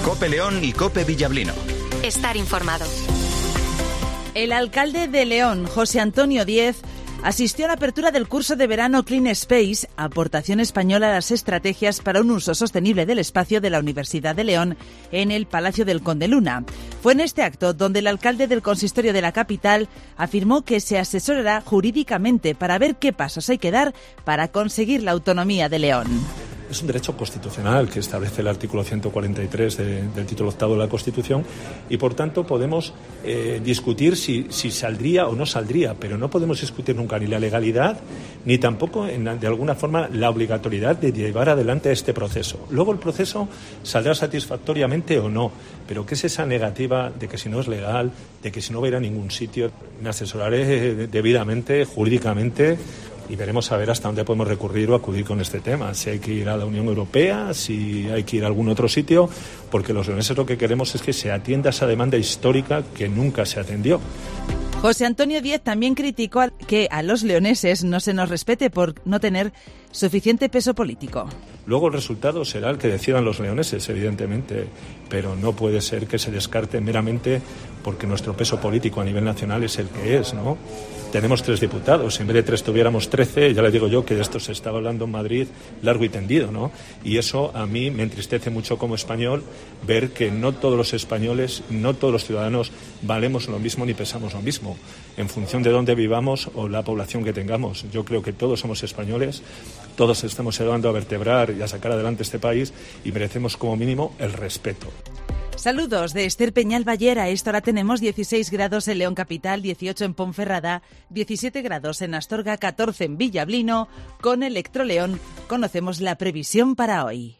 COPE León y COPE Villablino. Estar informado. El alcalde de León, José Antonio Díez, asistió a la apertura del curso de verano Clean Space, aportación española a las estrategias para un uso sostenible del espacio de la Universidad de León, en el Palacio del Conde Luna. Fue en este acto donde el alcalde del consistorio de la capital afirmó que se asesorará jurídicamente para ver qué pasos hay que dar para conseguir la autonomía de León. Es un derecho constitucional que establece el artículo 143 del título octavo de la Constitución y, por tanto, podemos discutir si saldría o no saldría, pero no podemos discutir nunca ni la legalidad ni tampoco, de alguna forma, la obligatoriedad de llevar adelante este proceso. Luego el proceso saldrá satisfactoriamente o no, pero ¿qué es esa negativa de que si no es legal, de que si no va a ir a ningún sitio? Me asesoraré debidamente, jurídicamente, y veremos a ver hasta dónde podemos recurrir o acudir con este tema. Si hay que ir a la Unión Europea, si hay que ir a algún otro sitio, porque los leoneses lo que queremos es que se atienda esa demanda histórica que nunca se atendió. José Antonio Díez también criticó que a los leoneses no se nos respete por no tener suficiente peso político. Luego el resultado será el que decidan los leoneses, evidentemente, pero no puede ser que se descarte meramente porque nuestro peso político a nivel nacional es el que es, ¿no? Tenemos 3 diputados, en vez de 3 tuviéramos 13, ya les digo yo que de esto se estaba hablando en Madrid largo y tendido, ¿no? Y eso a mí me entristece mucho como español, ver que no todos los españoles, no todos los ciudadanos valemos lo mismo ni pesamos lo mismo, en función de dónde vivamos o la población que tengamos. Yo creo que todos somos españoles, todos estamos ayudando a vertebrar y a sacar adelante este país y merecemos como mínimo el respeto. Saludos de Esther Peñal Ballera. Esta hora tenemos 16 grados en León Capital, 18 en Ponferrada, 17 grados en Astorga, 14 en Villablino. Con Electroleón conocemos la previsión para hoy.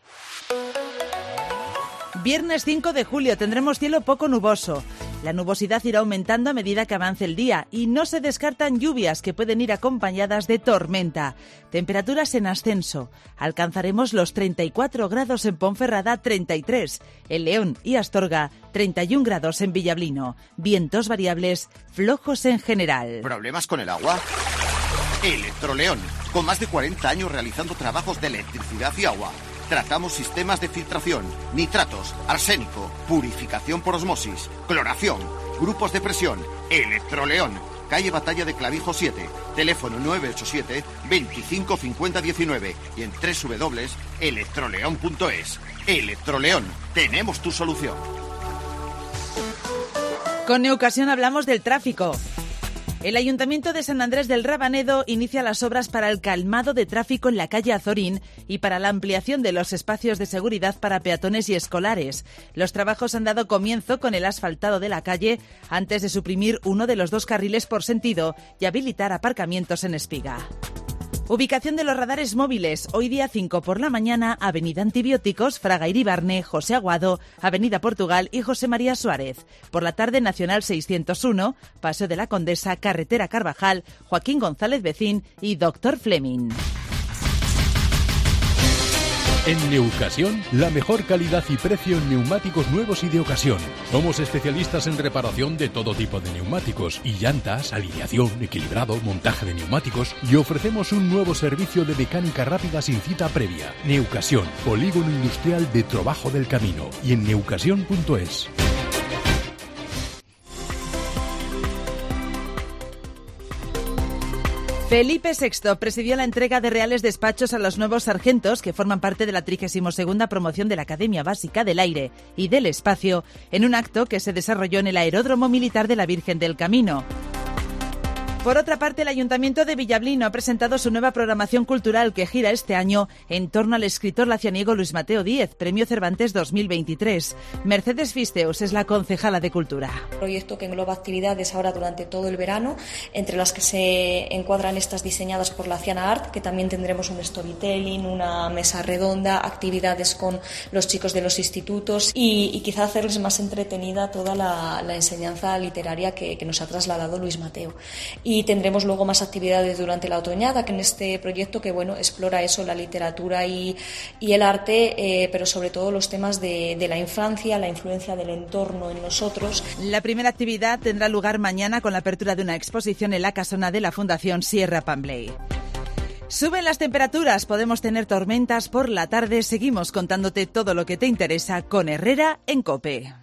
Viernes 5 de julio tendremos cielo poco nuboso. La nubosidad irá aumentando a medida que avance el día y no se descartan lluvias que pueden ir acompañadas de tormenta. Temperaturas en ascenso. Alcanzaremos los 34 grados en Ponferrada, 33 en León y Astorga, 31 grados en Villablino. Vientos variables, flojos en general. ¿Problemas con el agua? Electroleón, con más de 40 años realizando trabajos de electricidad y agua. Tratamos sistemas de filtración, nitratos, arsénico, purificación por osmosis, cloración, grupos de presión. Electroleón, calle Batalla de Clavijo 7, teléfono 987 25 50 19 y en www.electroleón.es. Electroleón, tenemos tu solución. Con Neucasión hablamos del tráfico. El Ayuntamiento de San Andrés del Rabanedo inicia las obras para el calmado de tráfico en la calle Azorín y para la ampliación de los espacios de seguridad para peatones y escolares. Los trabajos han dado comienzo con el asfaltado de la calle antes de suprimir uno de los 2 carriles por sentido y habilitar aparcamientos en espiga. Ubicación de los radares móviles. Hoy día 5 por la mañana, Avenida Antibióticos, Fraga Iribarne, José Aguado, Avenida Portugal y José María Suárez. Por la tarde, Nacional 601, Paseo de la Condesa, Carretera Carvajal, Joaquín González Becín y Dr. Fleming. En Neucasión, la mejor calidad y precio en neumáticos nuevos y de ocasión. Somos especialistas en reparación de todo tipo de neumáticos y llantas, alineación, equilibrado, montaje de neumáticos y ofrecemos un nuevo servicio de mecánica rápida sin cita previa. Neucasión, polígono industrial de Trabajo del Camino y en neucasión.es. Felipe VI presidió la entrega de reales despachos a los nuevos sargentos que forman parte de la 32ª promoción de la Academia Básica del Aire y del Espacio en un acto que se desarrolló en el Aeródromo Militar de la Virgen del Camino. Por otra parte, el Ayuntamiento de Villablino ha presentado su nueva programación cultural que gira este año en torno al escritor lacianiego Luis Mateo Díez, Premio Cervantes 2023. Mercedes Fisteus es la concejala de Cultura. Proyecto que engloba actividades ahora durante todo el verano, entre las que se encuadran estas diseñadas por Laciana Art, que también tendremos un storytelling, una mesa redonda, actividades con los chicos de los institutos y quizá hacerles más entretenida toda la enseñanza literaria que nos ha trasladado Luis Mateo. Y tendremos luego más actividades durante la otoñada, que en este proyecto que explora eso, la literatura y el arte, pero sobre todo los temas de la infancia, la influencia del entorno en nosotros. La primera actividad tendrá lugar mañana con la apertura de una exposición en la casona de la Fundación Sierra Pambley. Suben las temperaturas, podemos tener tormentas por la tarde. Seguimos contándote todo lo que te interesa con Herrera en COPE.